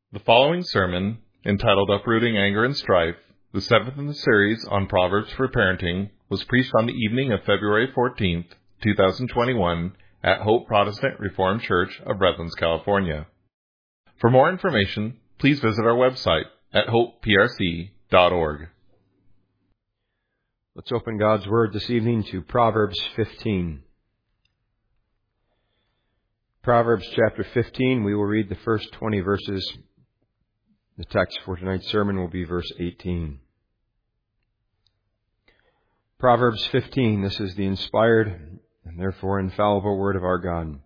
The following sermon, entitled Uprooting Anger and Strife, the seventh in the series on Proverbs for Parenting, was preached on the evening of February 14th, 2021, at Hope Protestant Reformed Church of Redlands, California. For more information, please visit our website at hopeprc.org. Let's open God's Word this evening to Proverbs 15. Proverbs chapter 15, we will read the first 20 verses. The text for tonight's sermon will be verse 18. Proverbs 15, this is the inspired and therefore infallible word of our God.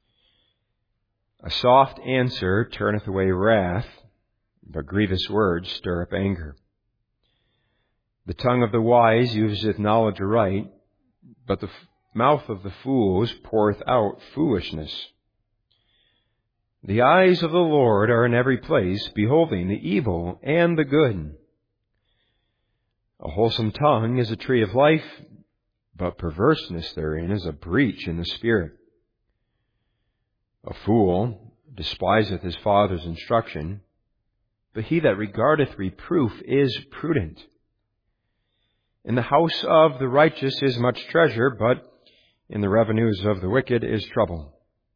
A soft answer turneth away wrath, but grievous words stir up anger. The tongue of the wise useth knowledge aright, but the mouth of the fools poureth out foolishness. The eyes of the Lord are in every place, beholding the evil and the good. A wholesome tongue is a tree of life, but perverseness therein is a breach in the spirit. A fool despiseth his father's instruction, but he that regardeth reproof is prudent. In the house of the righteous is much treasure, but in the revenues of the wicked is trouble.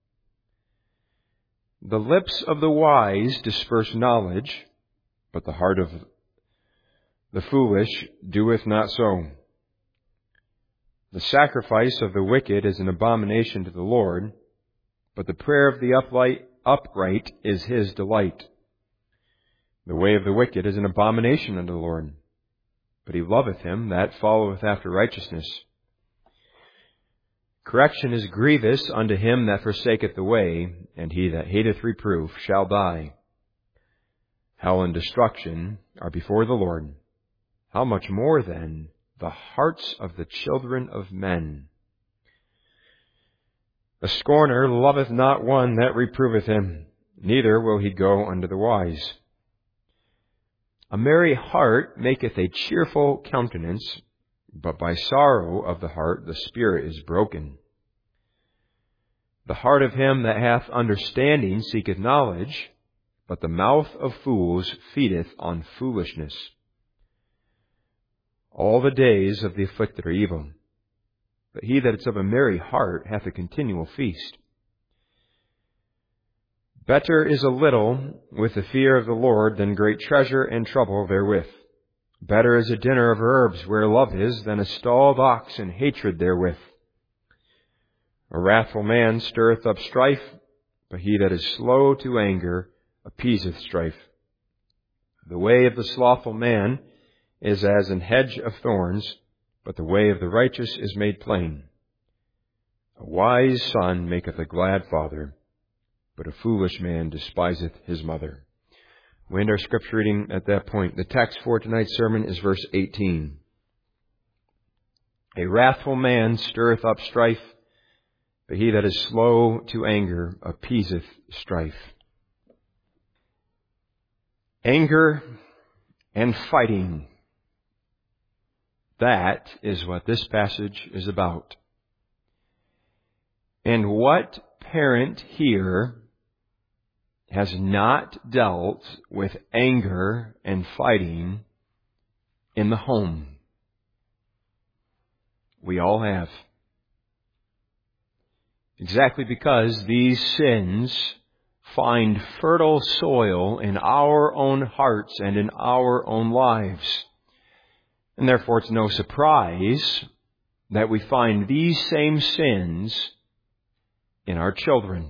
The lips of the wise disperse knowledge, but the heart of the foolish doeth not so. The sacrifice of the wicked is an abomination to the Lord, but the prayer of the upright is his delight. The way of the wicked is an abomination unto the Lord, but he loveth him that followeth after righteousness. Correction is grievous unto him that forsaketh the way, and he that hateth reproof shall die. Hell and destruction are before the Lord. How much more then the hearts of the children of men? A scorner loveth not one that reproveth him, neither will he go unto the wise. A merry heart maketh a cheerful countenance, but by sorrow of the heart the spirit is broken. The heart of him that hath understanding seeketh knowledge, but the mouth of fools feedeth on foolishness. All the days of the afflicted are evil, but he that is of a merry heart hath a continual feast. Better is a little with the fear of the Lord than great treasure and trouble therewith. Better is a dinner of herbs where love is than a stalled ox and hatred therewith. A wrathful man stirreth up strife, but he that is slow to anger appeaseth strife. The way of the slothful man is as an hedge of thorns, but the way of the righteous is made plain. A wise son maketh a glad father, but a foolish man despiseth his mother. We end our scripture reading at that point. The text for tonight's sermon is verse 18. A wrathful man stirreth up strife, but he that is slow to anger appeaseth strife. Anger and fighting. That is what this passage is about. And what parent here has not dealt with anger and fighting in the home? We all have. Exactly because these sins find fertile soil in our own hearts and in our own lives. And therefore it's no surprise that we find these same sins in our children.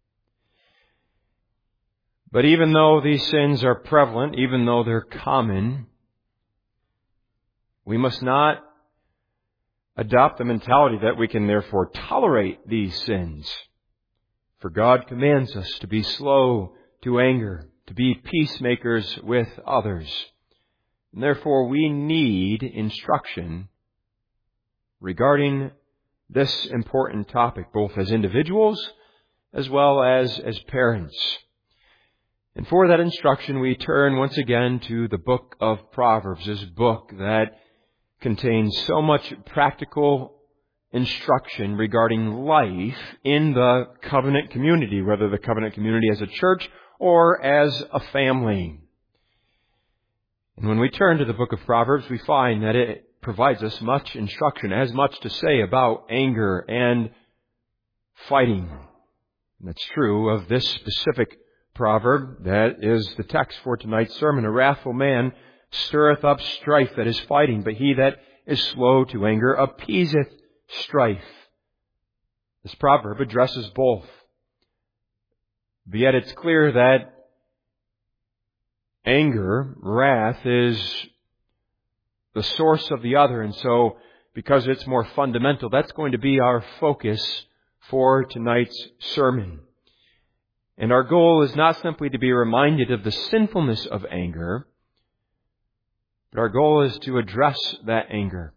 But even though these sins are prevalent, even though they're common, we must not adopt the mentality that we can therefore tolerate these sins. For God commands us to be slow to anger, to be peacemakers with others. And therefore we need instruction regarding this important topic, both as individuals as well as parents. And for that instruction, we turn once again to the book of Proverbs, this book that contains so much practical instruction regarding life in the covenant community, whether the covenant community as a church or as a family. And when we turn to the book of Proverbs, we find that it provides us much instruction, has much to say about anger and fighting. And that's true of this specific proverb that is the text for tonight's sermon. A wrathful man stirreth up strife, that is fighting, but he that is slow to anger appeaseth strife. This proverb addresses both. But yet it's clear that anger, wrath, is the source of the other. And so, because it's more fundamental, that's going to be our focus for tonight's sermon. And our goal is not simply to be reminded of the sinfulness of anger, but our goal is to address that anger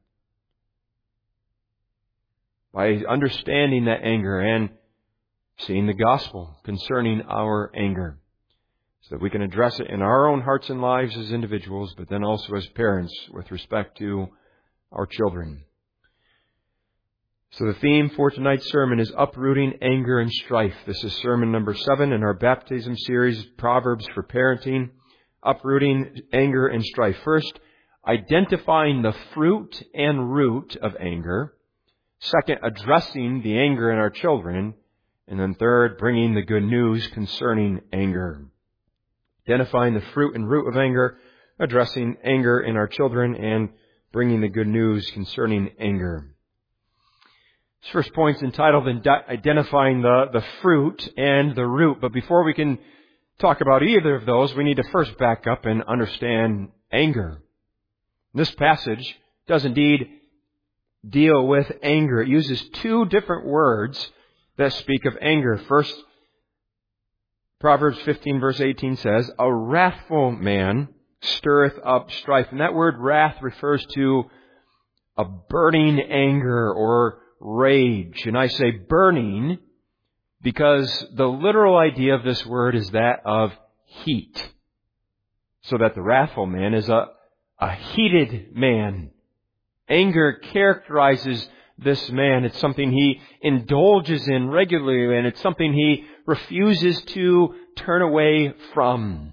by understanding that anger and seeing the gospel concerning our anger, so that we can address it in our own hearts and lives as individuals, but then also as parents with respect to our children. So the theme for tonight's sermon is uprooting anger and strife. This is sermon number 7 in our baptism series, Proverbs for Parenting, uprooting anger and strife. First, identifying the fruit and root of anger. Second, addressing the anger in our children. And then third, bringing the good news concerning anger. Identifying the fruit and root of anger, addressing anger in our children, and bringing the good news concerning anger. This first point is entitled Identifying the Fruit and the Root. But before we can talk about either of those, we need to first back up and understand anger. This passage does indeed deal with anger. It uses two different words that speak of anger. First, Proverbs 15 verse 18 says, a wrathful man stirreth up strife. And that word wrath refers to a burning anger or rage. And I say burning because the literal idea of this word is that of heat. So that the wrathful man is a heated man. Anger characterizes this man. It's something he indulges in regularly, and it's something he refuses to turn away from.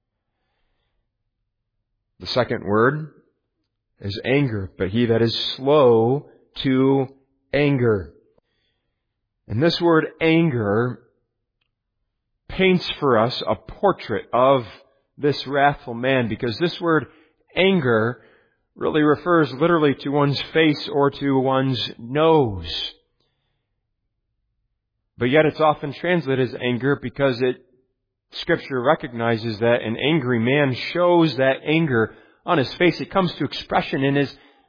The second word is anger, but he that is slow to anger. And this word anger paints for us a portrait of this wrathful man, because this word anger really refers literally to one's face or to one's nose. But yet it's often translated as anger because Scripture recognizes that an angry man shows that anger on his face. It comes to expression in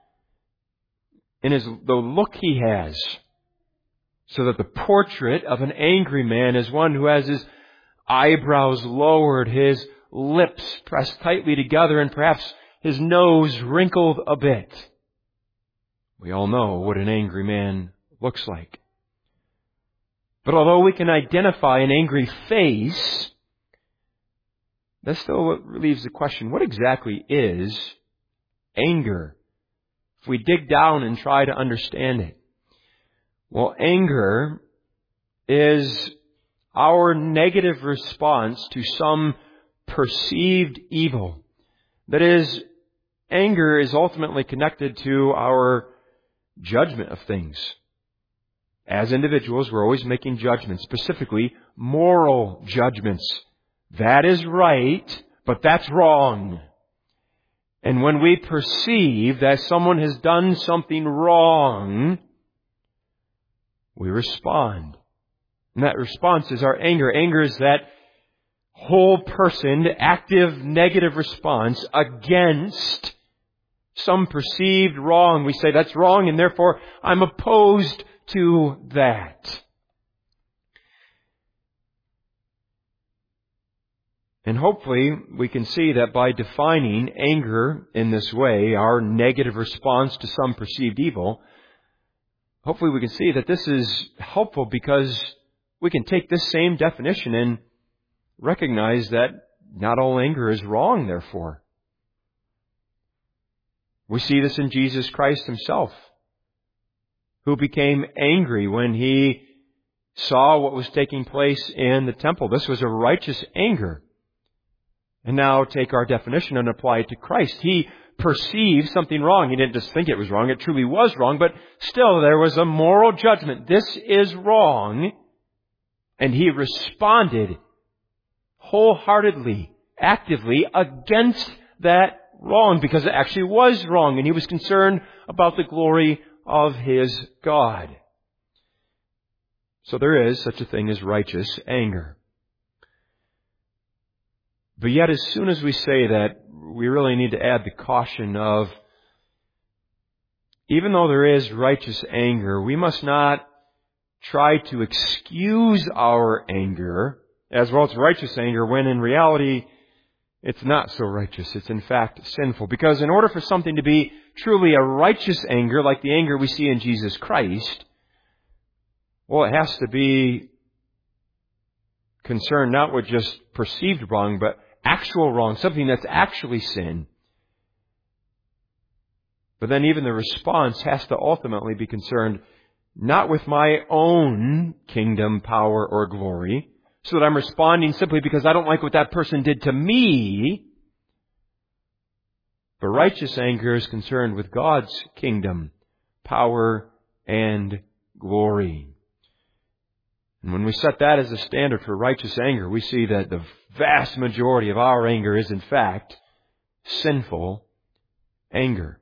the look he has. So that the portrait of an angry man is one who has his eyebrows lowered, his lips pressed tightly together, and perhaps his nose wrinkled a bit. We all know what an angry man looks like. But although we can identify an angry face, that still leaves the question, what exactly is anger? If we dig down and try to understand it. Well, anger is our negative response to some perceived evil. That is, anger is ultimately connected to our judgment of things. As individuals, we're always making judgments, specifically moral judgments. That is right, but that's wrong. And when we perceive that someone has done something wrong, we respond. And that response is our anger. Anger is that whole person, active negative response against some perceived wrong. We say that's wrong and therefore I'm opposed to that. And hopefully we can see that by defining anger in this way, our negative response to some perceived evil, hopefully we can see that this is helpful because we can take this same definition and recognize that not all anger is wrong, therefore. We see this in Jesus Christ Himself, who became angry when He saw what was taking place in the temple. This was a righteous anger. And now take our definition and apply it to Christ. He perceived something wrong. He didn't just think it was wrong. It truly was wrong. But still, there was a moral judgment. This is wrong. And he responded wholeheartedly, actively against that wrong, because it actually was wrong. And he was concerned about the glory of his God. So there is such a thing as righteous anger. But yet, as soon as we say that, we really need to add the caution of, even though there is righteous anger, we must not try to excuse our anger as well as righteous anger, when in reality, it's not so righteous. It's in fact sinful. Because in order for something to be truly a righteous anger, like the anger we see in Jesus Christ, well, it has to be concerned not with just perceived wrong, but actual wrong, something that's actually sin. But then even the response has to ultimately be concerned not with my own kingdom, power, or glory, so that I'm responding simply because I don't like what that person did to me. But righteous anger is concerned with God's kingdom, power, and glory. And when we set that as a standard for righteous anger, we see that the vast majority of our anger is in fact sinful anger.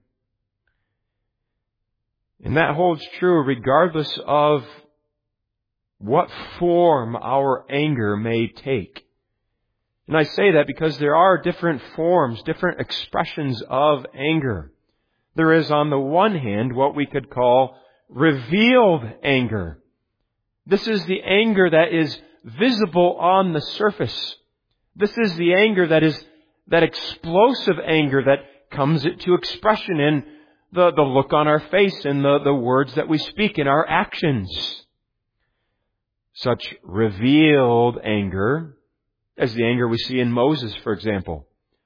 And that holds true regardless of what form our anger may take. And I say that because there are different forms, different expressions of anger. There is, on the one hand, what we could call revealed anger. This is the anger that is visible on the surface. This is the anger that is that explosive anger that comes to expression in the look on our face and the words that we speak in our actions. Such revealed anger as the anger we see in Moses, for example.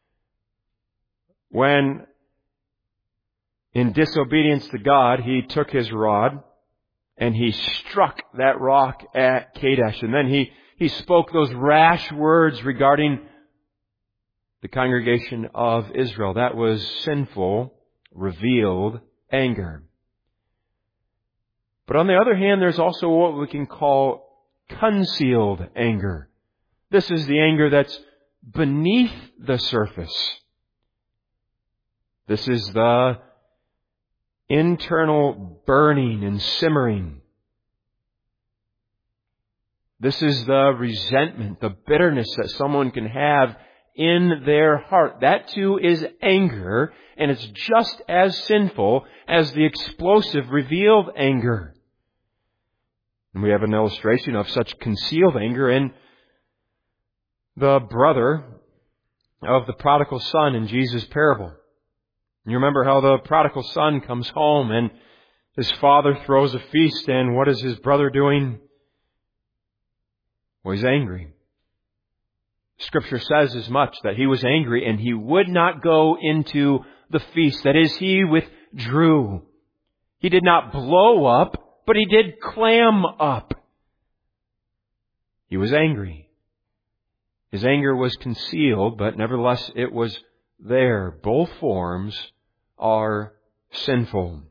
When, in disobedience to God, he took his rod and he struck that rock at Kadesh. And then he spoke those rash words regarding the congregation of Israel. That was sinful, revealed anger. But on the other hand, there's also what we can call concealed anger. This is the anger that's beneath the surface. This is the internal burning and simmering. This is the resentment, the bitterness that someone can have in their heart. That too is anger, and it's just as sinful as the explosive revealed anger. And we have an illustration of such concealed anger in the brother of the prodigal son in Jesus' parable. You remember how the prodigal son comes home and his father throws a feast, and what is his brother doing? Well, he's angry. Scripture says as much, that he was angry and he would not go into the feast. That is, he withdrew. He did not blow up, but he did clam up. He was angry. His anger was concealed, but nevertheless it was there. Both forms are sinful.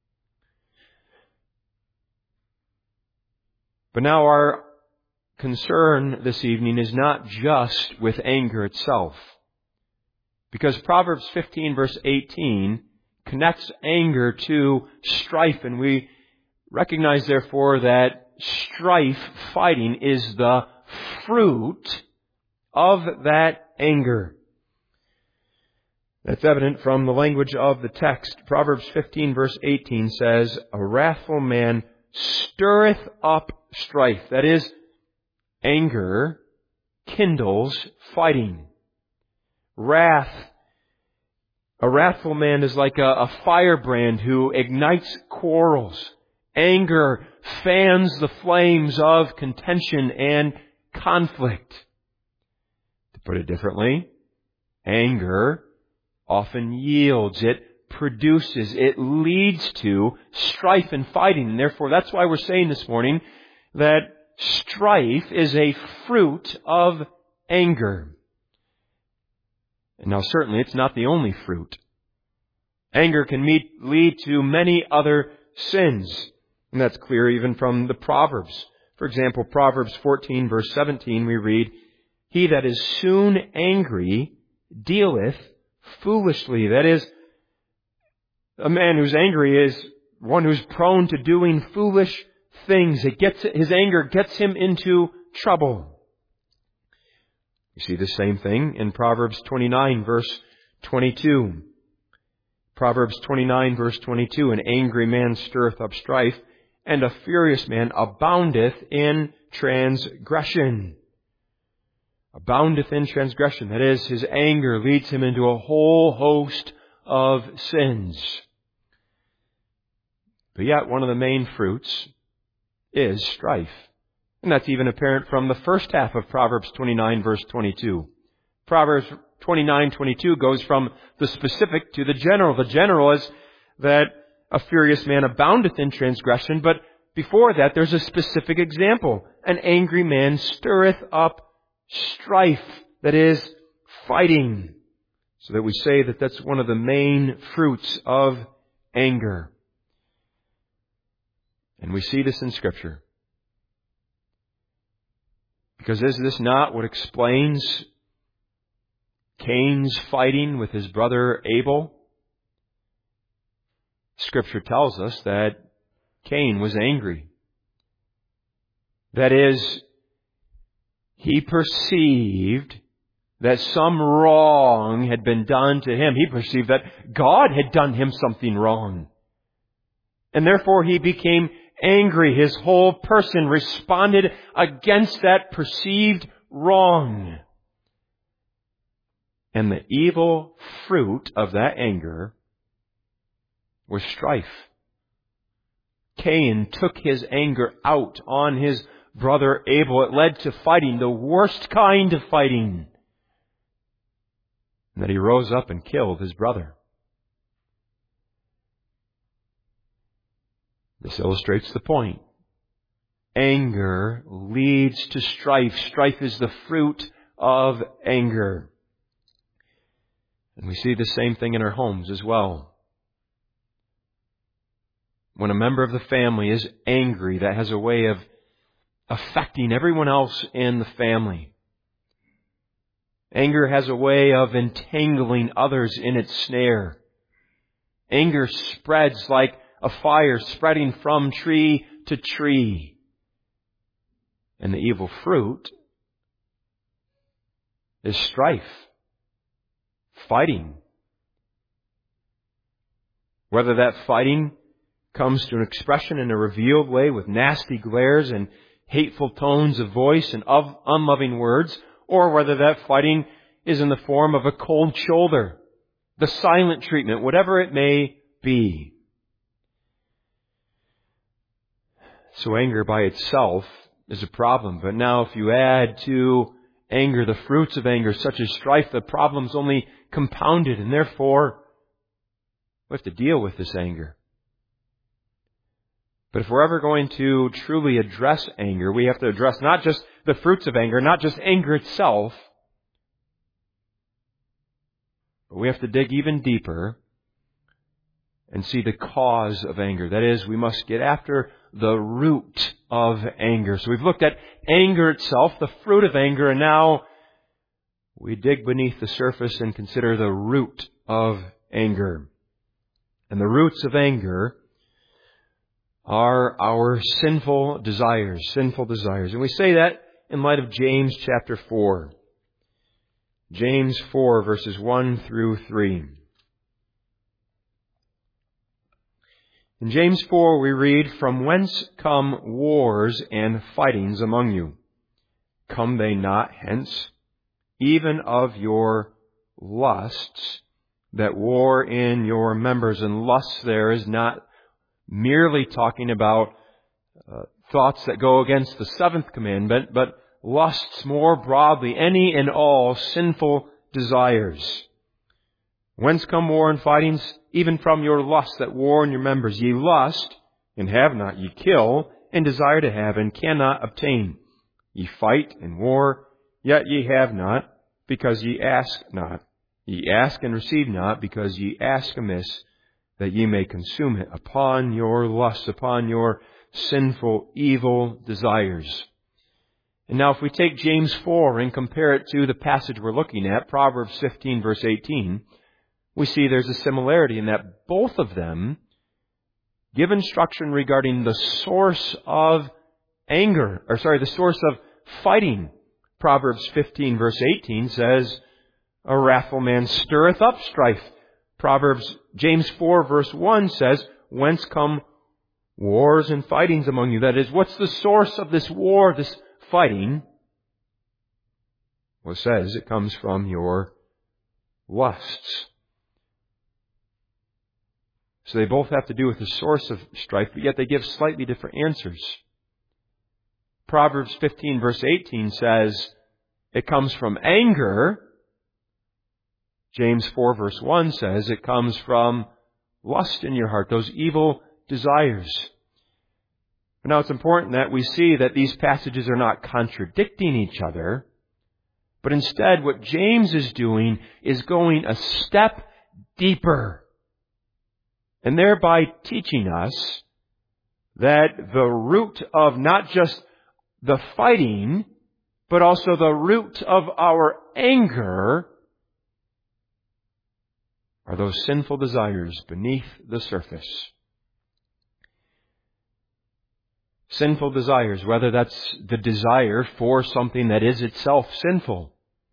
But now our concern this evening is not just with anger itself. Because Proverbs 15 verse 18 connects anger to strife, and we recognize therefore that strife, fighting, is the fruit of that anger. That's evident from the language of the text. Proverbs 15 verse 18 says, "A wrathful man stirreth up strife." That is, anger kindles fighting. Wrath. A wrathful man is like a firebrand who ignites quarrels. Anger fans the flames of contention and conflict. To put it differently, anger often yields. It produces. It leads to strife and fighting. And therefore, that's why we're saying this morning that strife is a fruit of anger. And now certainly it's not the only fruit. Anger can lead to many other sins. And that's clear even from the Proverbs. For example, Proverbs 14 verse 17 we read, "He that is soon angry dealeth foolishly." That is, a man who's angry is one who's prone to doing foolish things. His anger gets him into trouble. You see the same thing in Proverbs 29 verse 22. Proverbs 29 verse 22, "An angry man stirreth up strife, and a furious man aboundeth in transgression." Aboundeth in transgression. That is, his anger leads him into a whole host of sins. But yet, one of the main fruits is strife. And that's even apparent from the first half of Proverbs 29 verse 22. Proverbs 29:22 goes from the specific to the general. The general is that a furious man aboundeth in transgression, but before that there's a specific example. An angry man stirreth up strife, that is, fighting. So that we say that that's one of the main fruits of anger. And we see this in Scripture. Because is this not what explains Cain's fighting with his brother Abel? Scripture tells us that Cain was angry. That is, he perceived that some wrong had been done to him. He perceived that God had done him something wrong. And therefore he became angry. His whole person responded against that perceived wrong. And the evil fruit of that anger was strife. Cain took his anger out on his brother Abel. It led to fighting, the worst kind of fighting. And that he rose up and killed his brother. This illustrates the point. Anger leads to strife. Strife is the fruit of anger. And we see the same thing in our homes as well. When a member of the family is angry, that has a way of affecting everyone else in the family. Anger has a way of entangling others in its snare. Anger spreads like a fire spreading from tree to tree. And the evil fruit is strife, fighting. Whether that fighting comes to an expression in a revealed way with nasty glares and hateful tones of voice and of unloving words, or whether that fighting is in the form of a cold shoulder, the silent treatment, whatever it may be. So anger by itself is a problem. But now if you add to anger the fruits of anger, such as strife, the problem's only compounded, and therefore we have to deal with this anger. But if we're ever going to truly address anger, we have to address not just the fruits of anger, not just anger itself, but we have to dig even deeper and see the cause of anger. That is, we must get after the root of anger. So we've looked at anger itself, the fruit of anger, and now we dig beneath the surface and consider the root of anger. And the roots of anger are our sinful desires. And we say that in light of James chapter 4. James 4 verses 1 through 3. In James 4 we read, "From whence come wars and fightings among you? Come they not hence, even of your lusts that war in your members?" And lusts there is not merely talking about thoughts that go against the seventh commandment, but lusts more broadly, any and all sinful desires. Whence come war and fightings? Even from your lusts that war in your members. Ye lust, and have not, ye kill, and desire to have, and cannot obtain. Ye fight and war, yet ye have not, because ye ask not. Ye ask and receive not, because ye ask amiss, that ye may consume it upon your lusts, upon your sinful, evil desires. And now if we take James 4 and compare it to the passage we're looking at, Proverbs 15, verse 18, we see there's a similarity in that both of them give instruction regarding the source of the source of fighting. Proverbs 15, verse 18 says, a wrathful man stirreth up strife. James 4, verse 1 says, whence come wars and fightings among you? That is, what's the source of this war, this fighting? Well, it says it comes from your lusts. So they both have to do with the source of strife, but yet they give slightly different answers. Proverbs 15, verse 18 says it comes from anger. James 4, verse 1 says it comes from lust in your heart, those evil desires. But now it's important that we see that these passages are not contradicting each other, but instead what James is doing is going a step deeper, and thereby teaching us that the root of not just the fighting, but also the root of our anger are those sinful desires beneath the surface. Sinful desires, whether that's the desire for something that is itself sinful,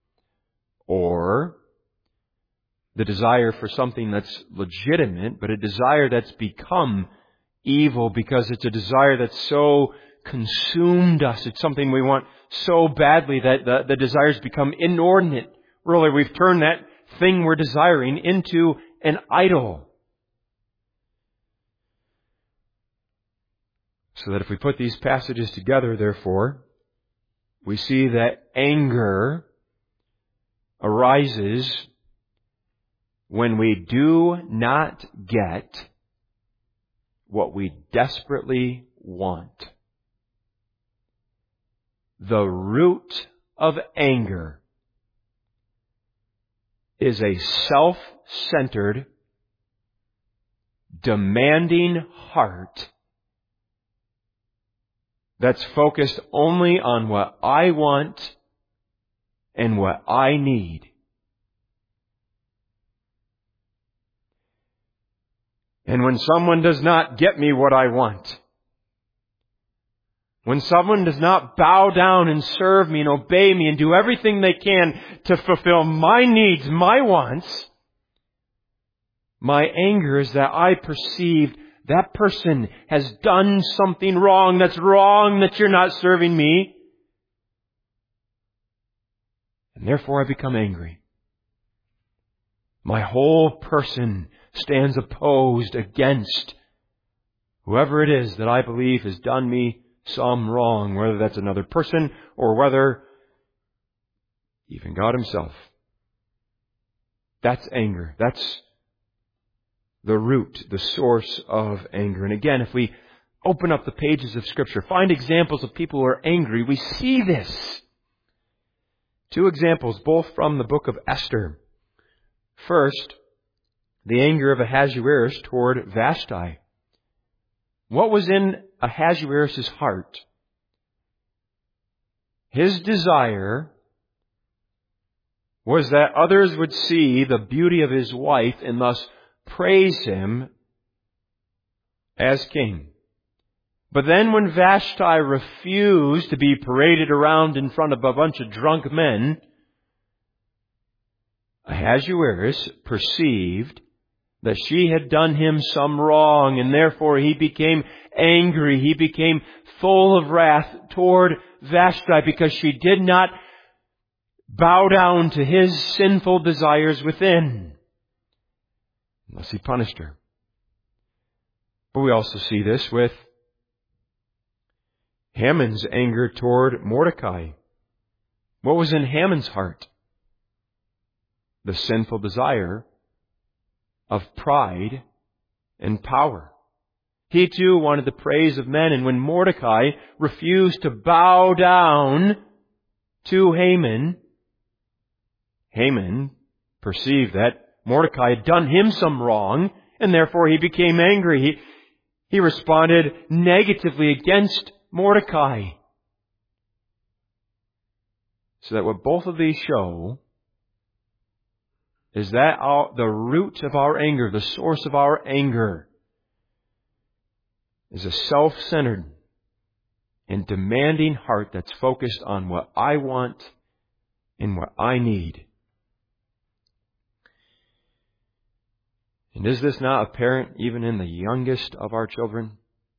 or the desire for something that's legitimate, but a desire that's become evil because it's a desire that's so consumed us. It's something we want so badly that the desires become inordinate. Really, we've turned that thing we're desiring into an idol. So that if we put these passages together, therefore, we see that anger arises when we do not get what we desperately want. The root of anger is a self-centered, demanding heart that's focused only on what I want and what I need. And when someone does not get me what I want, when someone does not bow down and serve me and obey me and do everything they can to fulfill my needs, my wants, my anger is that I perceive that person has done something wrong. That's wrong that you're not serving me. And therefore I become angry. My whole person stands opposed against whoever it is that I believe has done me some wrong, whether that's another person or whether even God Himself. That's anger. That's the root, the source of anger. And again, if we open up the pages of Scripture, find examples of people who are angry, we see this. 2 examples, both from the book of Esther. First, the anger of Ahasuerus toward Vashti. What was in Ahasuerus' heart? His desire was that others would see the beauty of his wife and thus praise him as king. But then when Vashti refused to be paraded around in front of a bunch of drunk men, Ahasuerus perceived that she had done him some wrong, and therefore he became angry. He became full of wrath toward Vashti because she did not bow down to his sinful desires within. Thus he punished her. But we also see this with Haman's anger toward Mordecai. What was in Haman's heart? The sinful desire of pride and power. He too wanted the praise of men, and when Mordecai refused to bow down to Haman, Haman perceived that Mordecai had done him some wrong, and therefore he became angry. He responded negatively against Mordecai. So that what both of these show is that the root of our anger, the source of our anger, is a self-centered and demanding heart that's focused on what I want and what I need. And is this not apparent even in the youngest of our children?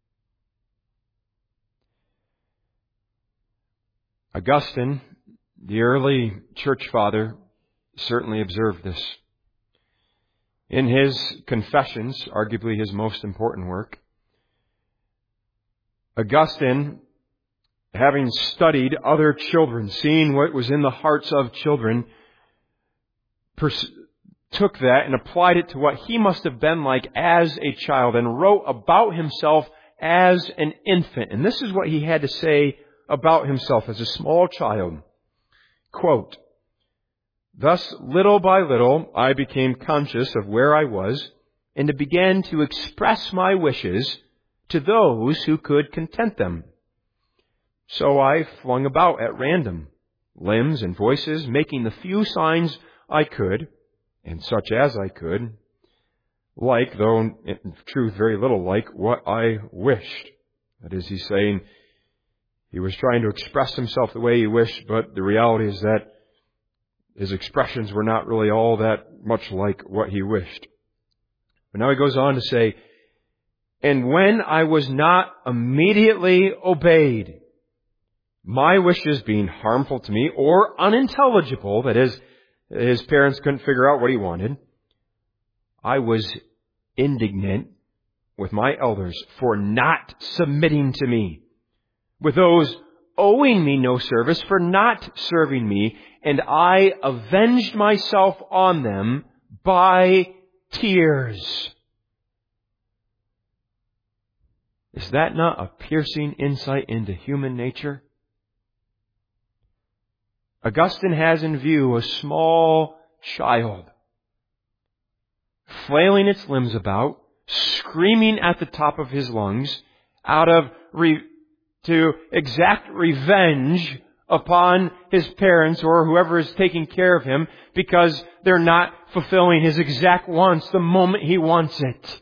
Augustine, the early church father, certainly observed this. In his Confessions, arguably his most important work, Augustine, having studied other children, seeing what was in the hearts of children, took that and applied it to what he must have been like as a child and wrote about himself as an infant. And this is what he had to say about himself as a small child. Quote, "Thus, little by little, I became conscious of where I was and began to express my wishes to those who could content them. So I flung about at random, limbs and voices, making the few signs I could, and such as I could, like, though in truth very little like, what I wished." That is, he's saying he was trying to express himself the way he wished, but the reality is that his expressions were not really all that much like what he wished. But now he goes on to say, "And when I was not immediately obeyed, my wishes being harmful to me or unintelligible," that is, his parents couldn't figure out what he wanted, "I was indignant with my elders for not submitting to me, with those owing me no service for not serving me, and I avenged myself on them by tears." Is that not a piercing insight into human nature? Augustine has in view a small child, flailing its limbs about, screaming at the top of his lungs, to exact revenge upon his parents or whoever is taking care of him because they're not fulfilling his exact wants the moment he wants it.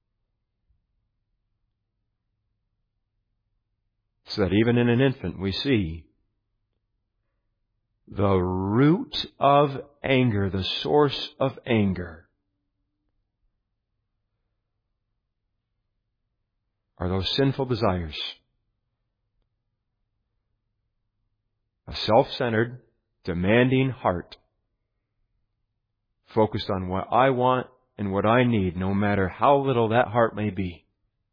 So that even in an infant we see the root of anger, the source of anger, are those sinful desires. A self-centered, demanding heart focused on what I want and what I need, no matter how little that heart may be.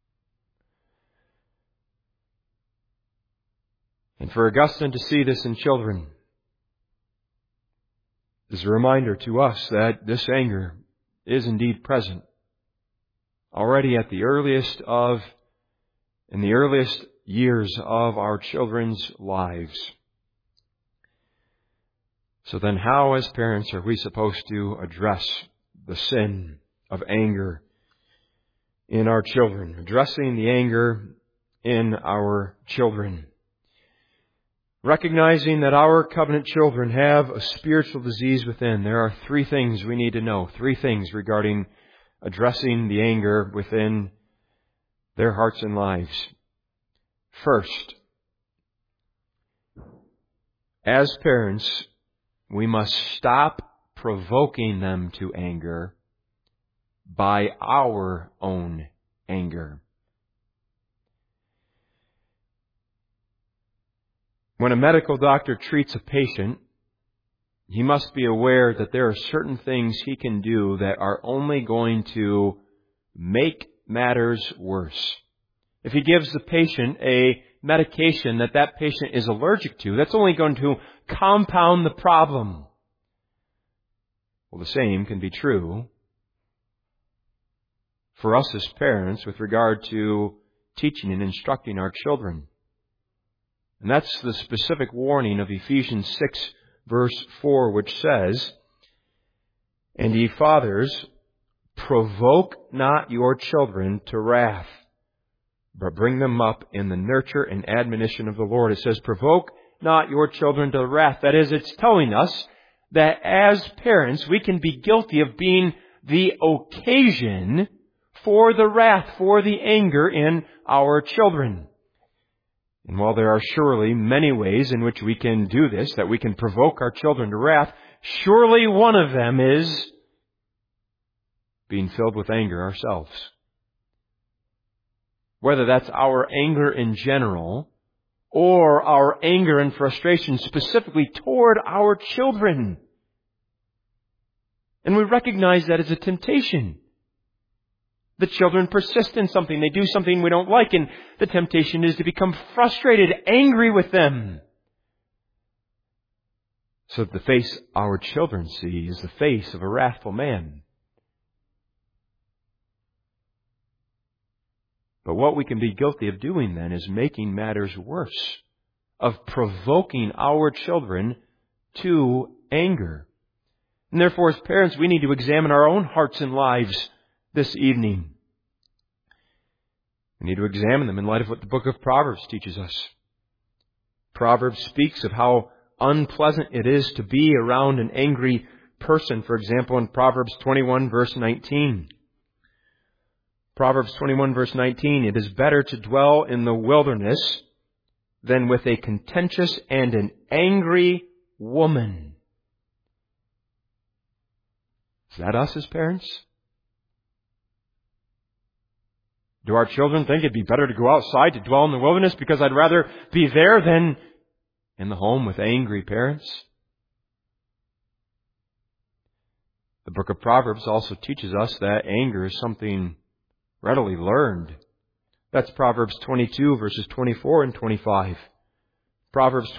And for Augustine to see this in children is a reminder to us that this anger is indeed present already in the earliest years of our children's lives. So then how, as parents, are we supposed to address the sin of anger in our children? Addressing the anger in our children. Recognizing that our covenant children have a spiritual disease within, there are three things we need to know. Three things regarding addressing the anger within their hearts and lives. First, as parents, we must stop provoking them to anger by our own anger. When a medical doctor treats a patient, he must be aware that there are certain things he can do that are only going to make matters worse. If he gives the patient a medication that patient is allergic to, that's only going to compound the problem. Well, the same can be true for us as parents with regard to teaching and instructing our children. And that's the specific warning of Ephesians 6, verse 4, which says, "And ye fathers, provoke not your children to wrath, but bring them up in the nurture and admonition of the Lord." It says, provoke not your children to wrath. That is, it's telling us that as parents, we can be guilty of being the occasion for the wrath, for the anger in our children. And while there are surely many ways in which we can do this, that we can provoke our children to wrath, surely one of them is being filled with anger ourselves. Whether that's our anger in general or our anger and frustration specifically toward our children. And we recognize that as a temptation. The children persist in something. They do something we don't like, and the temptation is to become frustrated, angry with them. So that the face our children see is the face of a wrathful man. But what we can be guilty of doing then is making matters worse, of provoking our children to anger. And therefore, as parents, we need to examine our own hearts and lives this evening. We need to examine them in light of what the book of Proverbs teaches us. Proverbs speaks of how unpleasant it is to be around an angry person. For example, in Proverbs 21, verse 19. Proverbs 21, verse 19, "It is better to dwell in the wilderness than with a contentious and an angry woman." Is that us as parents? Do our children think it'd be better to go outside to dwell in the wilderness because I'd rather be there than in the home with angry parents? The book of Proverbs also teaches us that anger is something readily learned. That's Proverbs 22, verses 24 and 25. Proverbs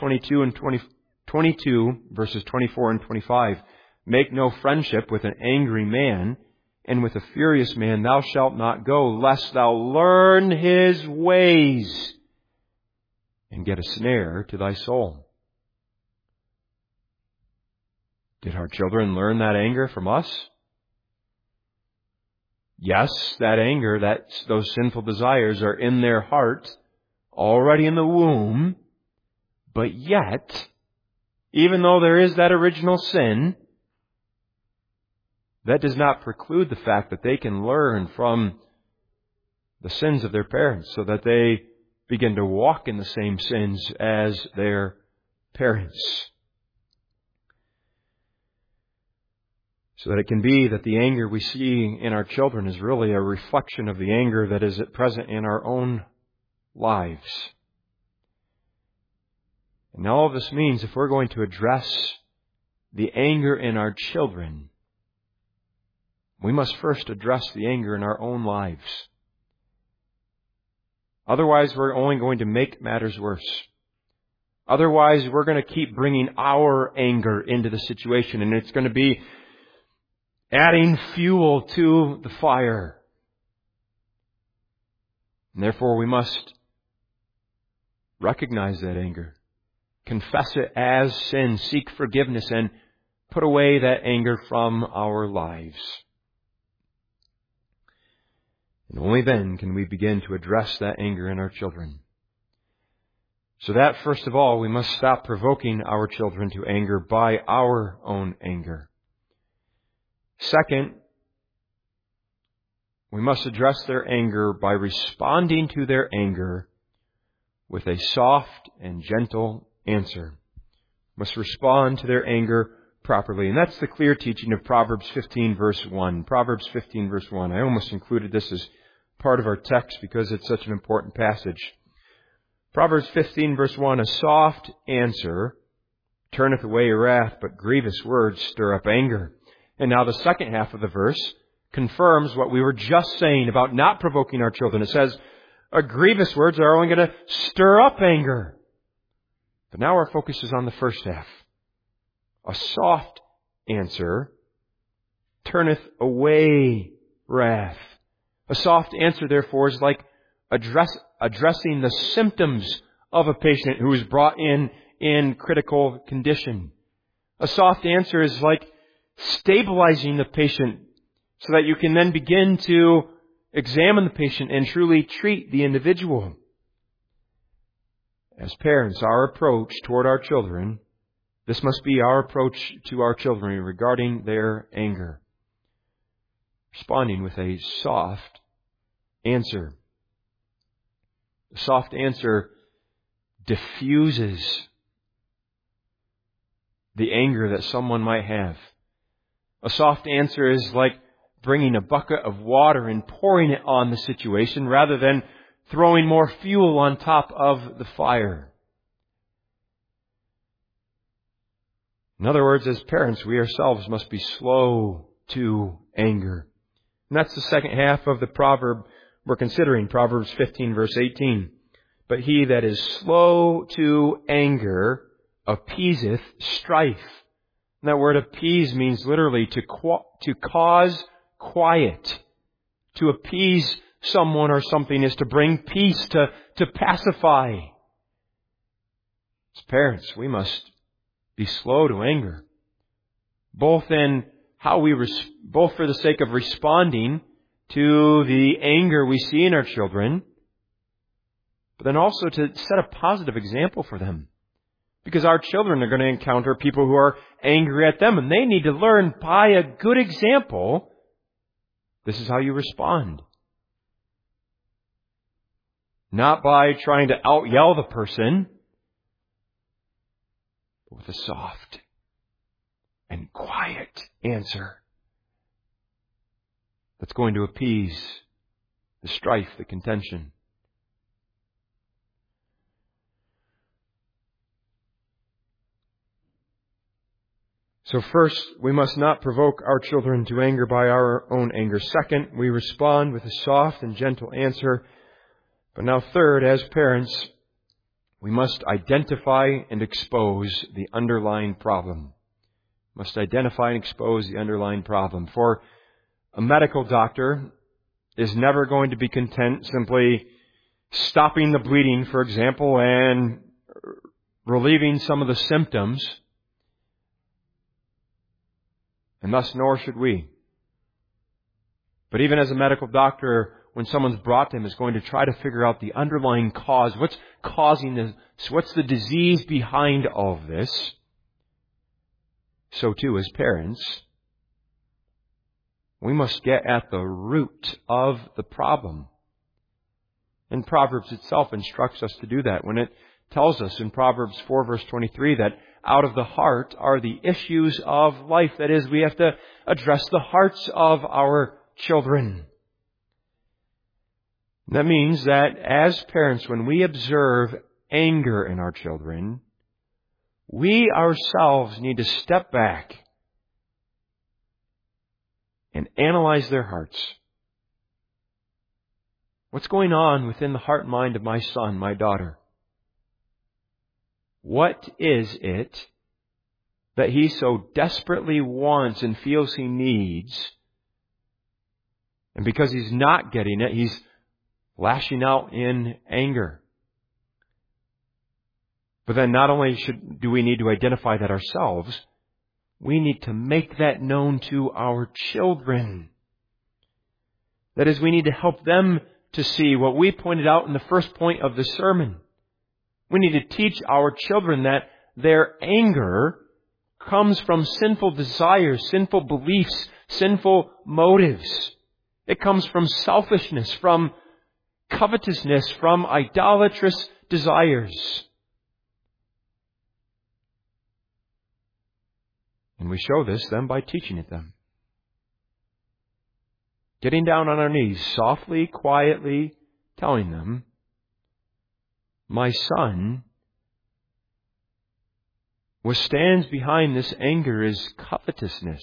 22, verses 24 and 25. "Make no friendship with an angry man, and with a furious man thou shalt not go, lest thou learn his ways, and get a snare to thy soul." Did our children learn that anger from us? Yes, that anger, those sinful desires are in their heart, already in the womb. But yet, even though there is that original sin, that does not preclude the fact that they can learn from the sins of their parents so that they begin to walk in the same sins as their parents. So that it can be that the anger we see in our children is really a reflection of the anger that is at present in our own lives. And all of this means if we're going to address the anger in our children, we must first address the anger in our own lives. Otherwise, we're only going to make matters worse. Otherwise, we're going to keep bringing our anger into the situation, and it's going to be adding fuel to the fire. And therefore, we must recognize that anger, confess it as sin, seek forgiveness, and put away that anger from our lives. And only then can we begin to address that anger in our children. So that, first of all, we must stop provoking our children to anger by our own anger. Second, we must address their anger by responding to their anger with a soft and gentle answer. We must respond to their anger properly. And that's the clear teaching of Proverbs 15, verse 1. Proverbs 15, verse 1. I almost included this as part of our text because it's such an important passage. Proverbs 15, verse 1. "A soft answer turneth away wrath, but grievous words stir up anger." And now the second half of the verse confirms what we were just saying about not provoking our children. It says, grievous words are only going to stir up anger. But now our focus is on the first half. A soft answer turneth away wrath. A soft answer, therefore, is like addressing the symptoms of a patient who is brought in critical condition. A soft answer is like stabilizing the patient so that you can then begin to examine the patient and truly treat the individual. As parents, our approach toward our children, this must be our approach to our children regarding their anger. Responding with a soft answer. A soft answer diffuses the anger that someone might have. A soft answer is like bringing a bucket of water and pouring it on the situation rather than throwing more fuel on top of the fire. In other words, as parents, we ourselves must be slow to anger. And that's the second half of the proverb we're considering, Proverbs 15, verse 18. But he that is slow to anger appeaseth strife. And that word appease means literally to cause quiet. To appease someone or something is to bring peace, to pacify. As parents, we must be slow to anger, both for the sake of responding to the anger we see in our children, but then also to set a positive example for them. Because our children are going to encounter people who are angry at them, and they need to learn by a good example, this is how you respond. Not by trying to out-yell the person, but with a soft and quiet answer that's going to appease the strife, the contention. So first, we must not provoke our children to anger by our own anger. Second, we respond with a soft and gentle answer. But now third, as parents, we must identify and expose the underlying problem. Must identify and expose the underlying problem. For a medical doctor is never going to be content simply stopping the bleeding, for example, and relieving some of the symptoms. And thus, nor should we. But even as a medical doctor, when someone's brought to him, is going to try to figure out the underlying cause. What's causing this? What's the disease behind all of this? So too, as parents, we must get at the root of the problem. And Proverbs itself instructs us to do that when it tells us in Proverbs 4, verse 23, that out of the heart are the issues of life. That is, we have to address the hearts of our children. That means that as parents, when we observe anger in our children, we ourselves need to step back and analyze their hearts. What's going on within the heart and mind of my son, my daughter? What is it that he so desperately wants and feels he needs? And because he's not getting it, he's lashing out in anger. But then not only do we need to identify that ourselves, we need to make that known to our children. That is, we need to help them to see what we pointed out in the first point of the sermon. We need to teach our children that their anger comes from sinful desires, sinful beliefs, sinful motives. It comes from selfishness, from covetousness, from idolatrous desires. And we show this then by teaching it them. Getting down on our knees, softly, quietly, telling them, my son, what stands behind this anger is covetousness.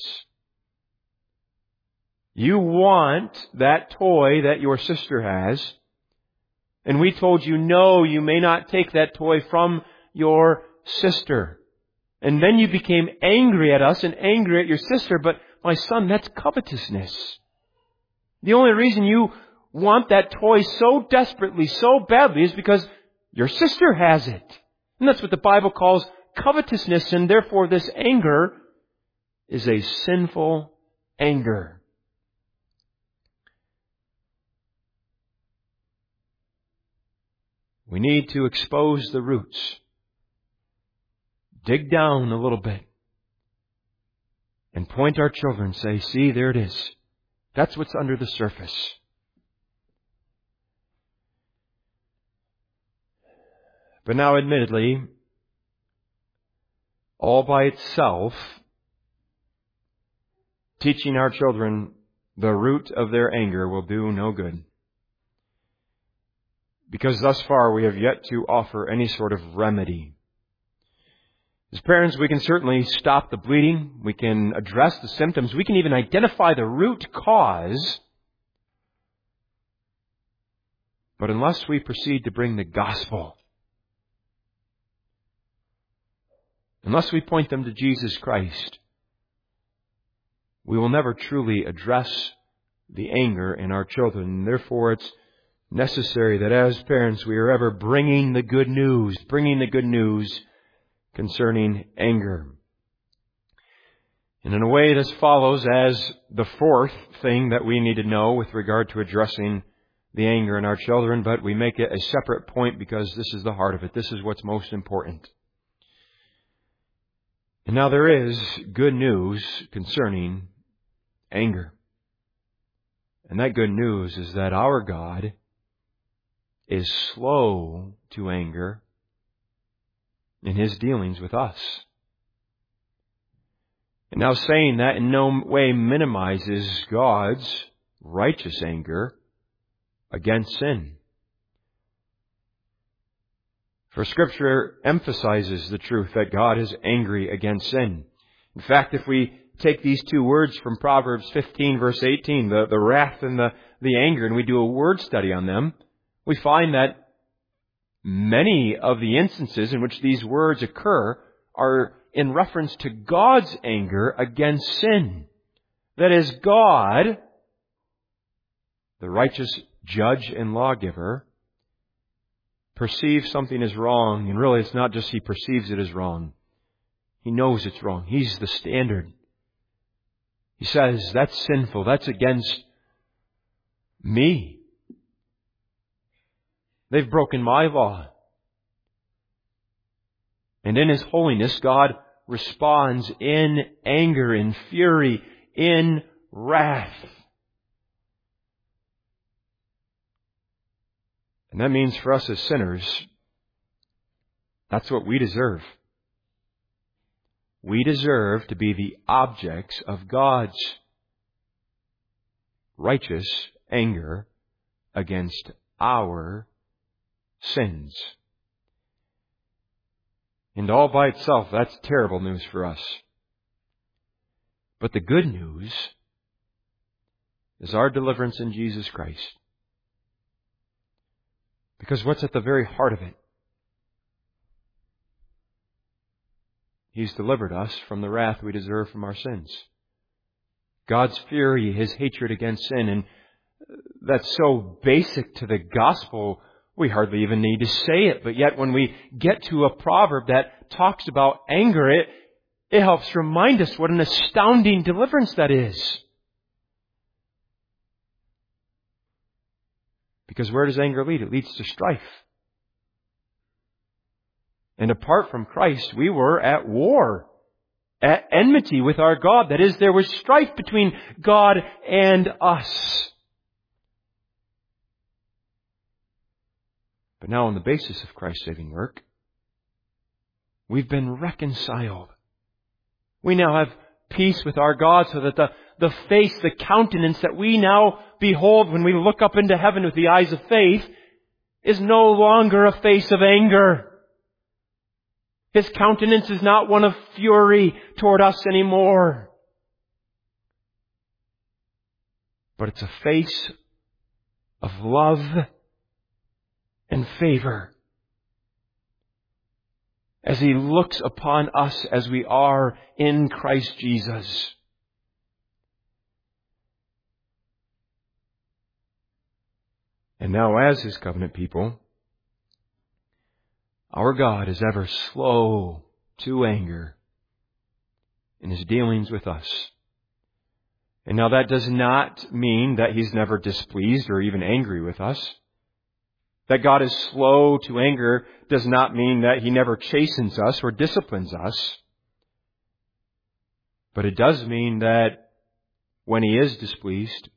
You want that toy that your sister has, and we told you, no, you may not take that toy from your sister. And then you became angry at us and angry at your sister, but my son, that's covetousness. The only reason you want that toy so desperately, so badly, is because your sister has it. And that's what the Bible calls covetousness, and therefore this anger is a sinful anger. We need to expose the roots. Dig down a little bit. And point our children, say, see, there it is. That's what's under the surface. But now, admittedly, all by itself, teaching our children the root of their anger will do no good. Because thus far we have yet to offer any sort of remedy. As parents, we can certainly stop the bleeding. We can address the symptoms. We can even identify the root cause. But unless we proceed to bring the gospel, unless we point them to Jesus Christ, we will never truly address the anger in our children. And therefore, it's necessary that as parents we are ever bringing the good news concerning anger. And in a way, this follows as the fourth thing that we need to know with regard to addressing the anger in our children, but we make it a separate point because this is the heart of it. This is what's most important. And now there is good news concerning anger. And that good news is that our God is slow to anger in His dealings with us. And now saying that in no way minimizes God's righteous anger against sin. For Scripture emphasizes the truth that God is angry against sin. In fact, if we take these two words from Proverbs 15 verse 18, the wrath and the anger, and we do a word study on them, we find that many of the instances in which these words occur are in reference to God's anger against sin. That is, God, the righteous judge and lawgiver, perceives something as wrong, and really it's not just He perceives it as wrong. He knows it's wrong. He's the standard. He says, that's sinful. That's against me. They've broken my law. And in His holiness, God responds in anger, in fury, in wrath. And that means for us as sinners, that's what we deserve. We deserve to be the objects of God's righteous anger against our sins. And all by itself, that's terrible news for us. But the good news is our deliverance in Jesus Christ. Because what's at the very heart of it? He's delivered us from the wrath we deserve from our sins. God's fury, His hatred against sin, and that's so basic to the gospel, we hardly even need to say it. But yet when we get to a proverb that talks about anger, it helps remind us what an astounding deliverance that is. Because where does anger lead? It leads to strife. And apart from Christ, we were at war, at enmity with our God. That is, there was strife between God and us. But now on the basis of Christ's saving work, we've been reconciled. We now have peace with our God, so that the face, the countenance that we now behold when we look up into heaven with the eyes of faith is no longer a face of anger. His countenance is not one of fury toward us anymore. But it's a face of love and favor as He looks upon us as we are in Christ Jesus. And now as His covenant people, our God is ever slow to anger in His dealings with us. And now that does not mean that He's never displeased or even angry with us. That God is slow to anger does not mean that He never chastens us or disciplines us. But it does mean that when He is displeased,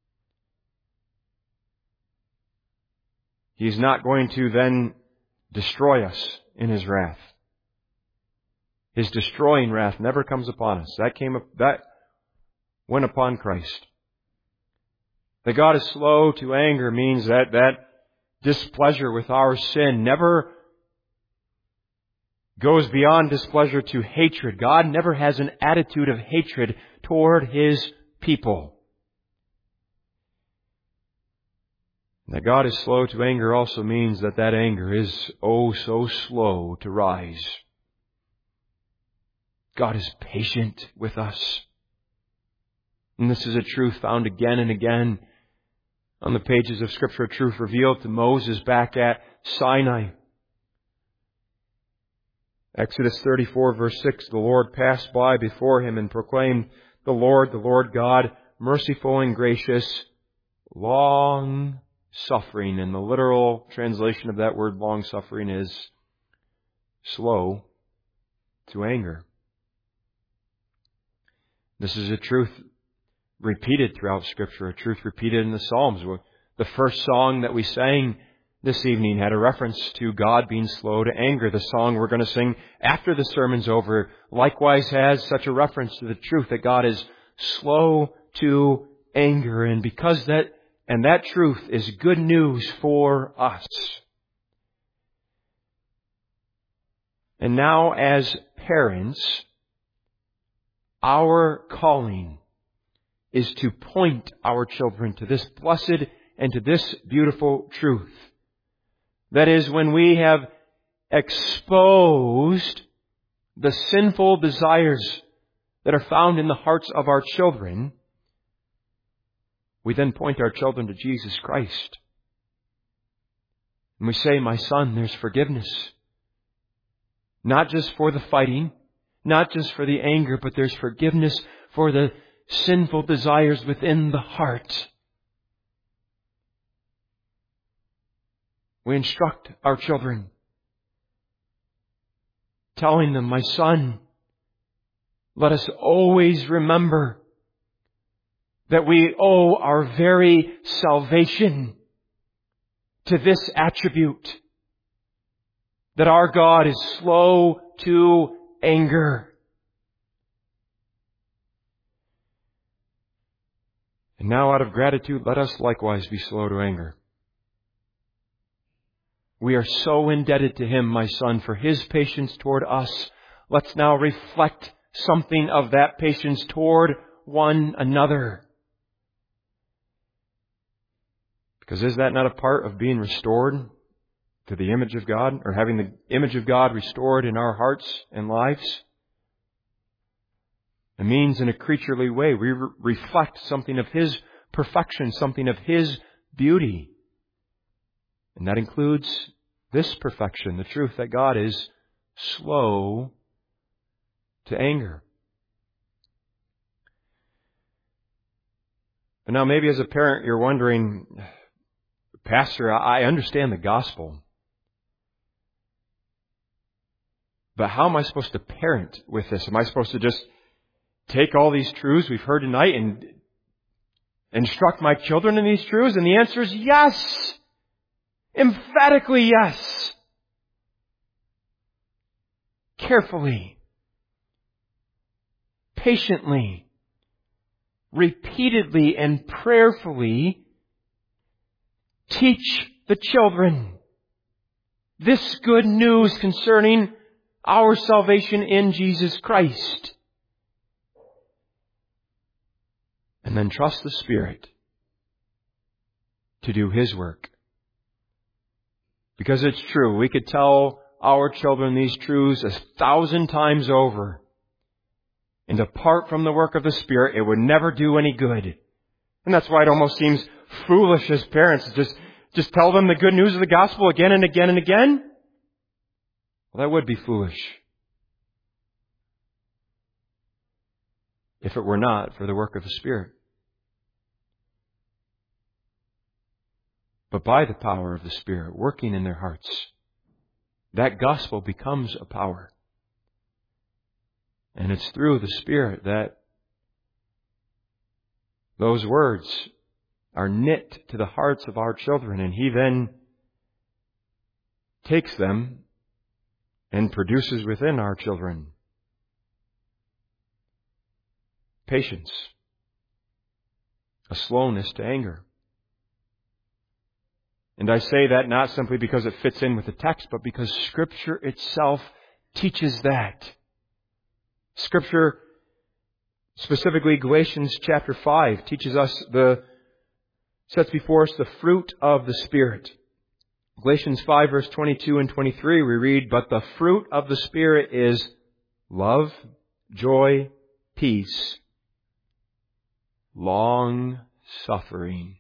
He's not going to then destroy us in His wrath. His destroying wrath never comes upon us. That went upon Christ. That God is slow to anger means that displeasure with our sin never goes beyond displeasure to hatred. God never has an attitude of hatred toward His people. That God is slow to anger also means that anger is so slow to rise. God is patient with us. And this is a truth found again and again on the pages of Scripture, a truth revealed to Moses back at Sinai. Exodus 34 verse 6, the Lord passed by before him and proclaimed, the Lord God, merciful and gracious, long-suffering. And the literal translation of that word long-suffering is slow to anger. This is a truth repeated throughout Scripture, a truth repeated in the Psalms. The first song that we sang this evening had a reference to God being slow to anger. The song we're going to sing after the sermon's over likewise has such a reference to the truth that God is slow to anger. And because that truth is good news for us. And now as parents, our calling is to point our children to this blessed and to this beautiful truth. That is, when we have exposed the sinful desires that are found in the hearts of our children, we then point our children to Jesus Christ. And we say, my son, there's forgiveness. Not just for the fighting, not just for the anger, but there's forgiveness for the sinful desires within the heart. We instruct our children, telling them, my son, let us always remember that we owe our very salvation to this attribute, that our God is slow to anger. And now out of gratitude, let us likewise be slow to anger. We are so indebted to Him, my son, for His patience toward us. Let's now reflect something of that patience toward one another. Because is that not a part of being restored to the image of God, or having the image of God restored in our hearts and lives? It means in a creaturely way we reflect something of His perfection, something of His beauty. And that includes this perfection, the truth that God is slow to anger. But now maybe as a parent you're wondering, Pastor, I understand the gospel. But how am I supposed to parent with this? Am I supposed to just take all these truths we've heard tonight and instruct my children in these truths? And the answer is yes. Emphatically yes. Carefully, patiently, repeatedly, and prayerfully teach the children this good news concerning our salvation in Jesus Christ. And then trust the Spirit to do His work. Because it's true, we could tell our children these truths 1,000 times over. And apart from the work of the Spirit, it would never do any good. And that's why it almost seems foolish as parents Just tell them the good news of the gospel again and again and again? Well, that would be foolish. If it were not for the work of the Spirit. But by the power of the Spirit working in their hearts, that gospel becomes a power. And it's through the Spirit that those words are knit to the hearts of our children, and He then takes them and produces within our children patience, a slowness to anger. And I say that not simply because it fits in with the text, but because Scripture itself teaches that. Scripture, specifically Galatians chapter 5, sets before us the fruit of the Spirit. Galatians 5 verse 22 and 23 we read, "But the fruit of the Spirit is love, joy, peace, long-suffering,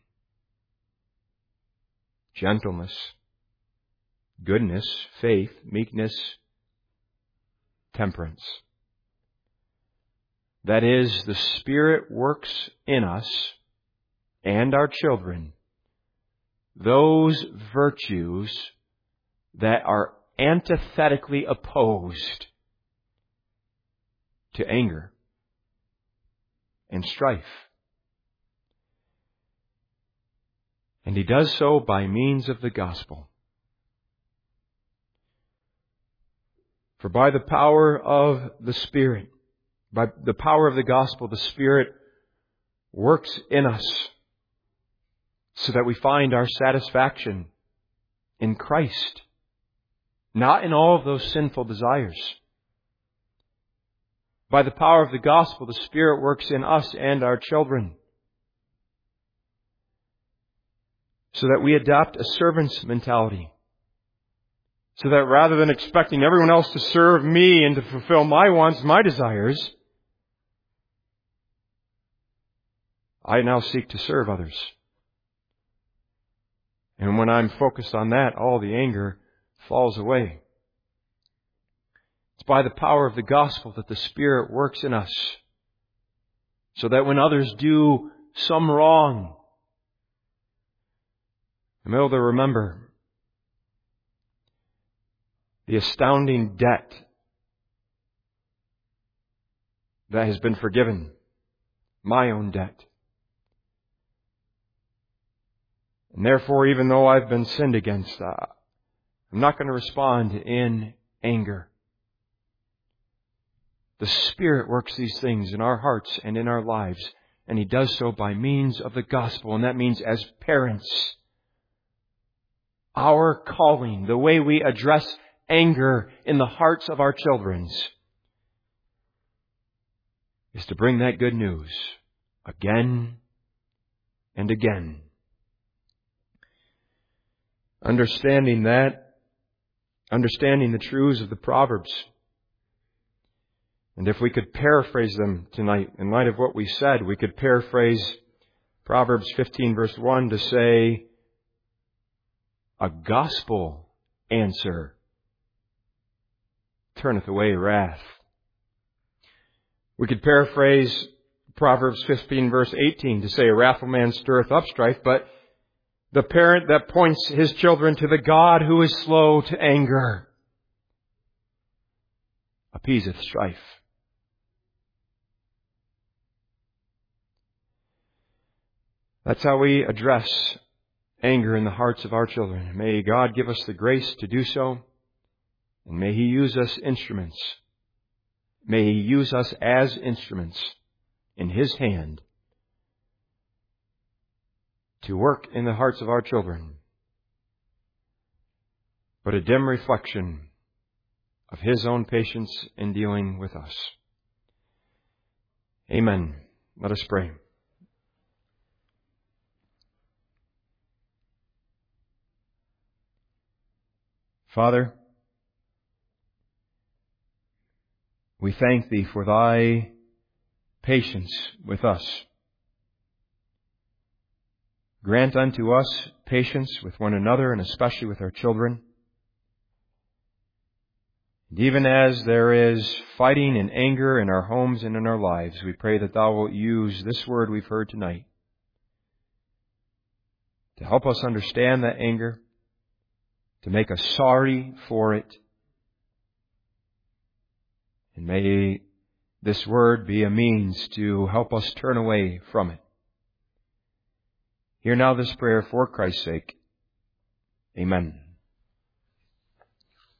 gentleness, goodness, faith, meekness, temperance." That is, the Spirit works in us and our children those virtues that are antithetically opposed to anger and strife. And He does so by means of the gospel. For by the power of the Spirit, by the power of the gospel, the Spirit works in us so that we find our satisfaction in Christ, not in all of those sinful desires. By the power of the gospel, the Spirit works in us and our children so that we adopt a servant's mentality. So that rather than expecting everyone else to serve me and to fulfill my wants, my desires, I now seek to serve others. And when I'm focused on that, all the anger falls away. It's by the power of the gospel that the Spirit works in us, so that when others do some wrong, I'm able to remember the astounding debt that has been forgiven, my own debt. And therefore, even though I've been sinned against, I'm not going to respond in anger. The Spirit works these things in our hearts and in our lives, and He does so by means of the gospel. And that means as parents, our calling, the way we address anger in the hearts of our children, is to bring that good news again and again. Understanding the truths of the Proverbs. And if we could paraphrase them tonight, in light of what we said, we could paraphrase Proverbs 15 verse 1 to say, "A gospel answer turneth away wrath." We could paraphrase Proverbs 15 verse 18 to say, "A wrathful man stirreth up strife," but the parent that points his children to the God who is slow to anger appeaseth strife. That's how we address anger in the hearts of our children. May God give us the grace to do so, and may He use us instruments. May He use us as instruments in His hand to work in the hearts of our children, but a dim reflection of His own patience in dealing with us. Amen. Let us pray. Father, we thank Thee for Thy patience with us. Grant unto us patience with one another, and especially with our children. And even as there is fighting and anger in our homes and in our lives, we pray that Thou wilt use this word we've heard tonight to help us understand that anger, to make us sorry for it. And may this word be a means to help us turn away from it. Hear now this prayer for Christ's sake. Amen.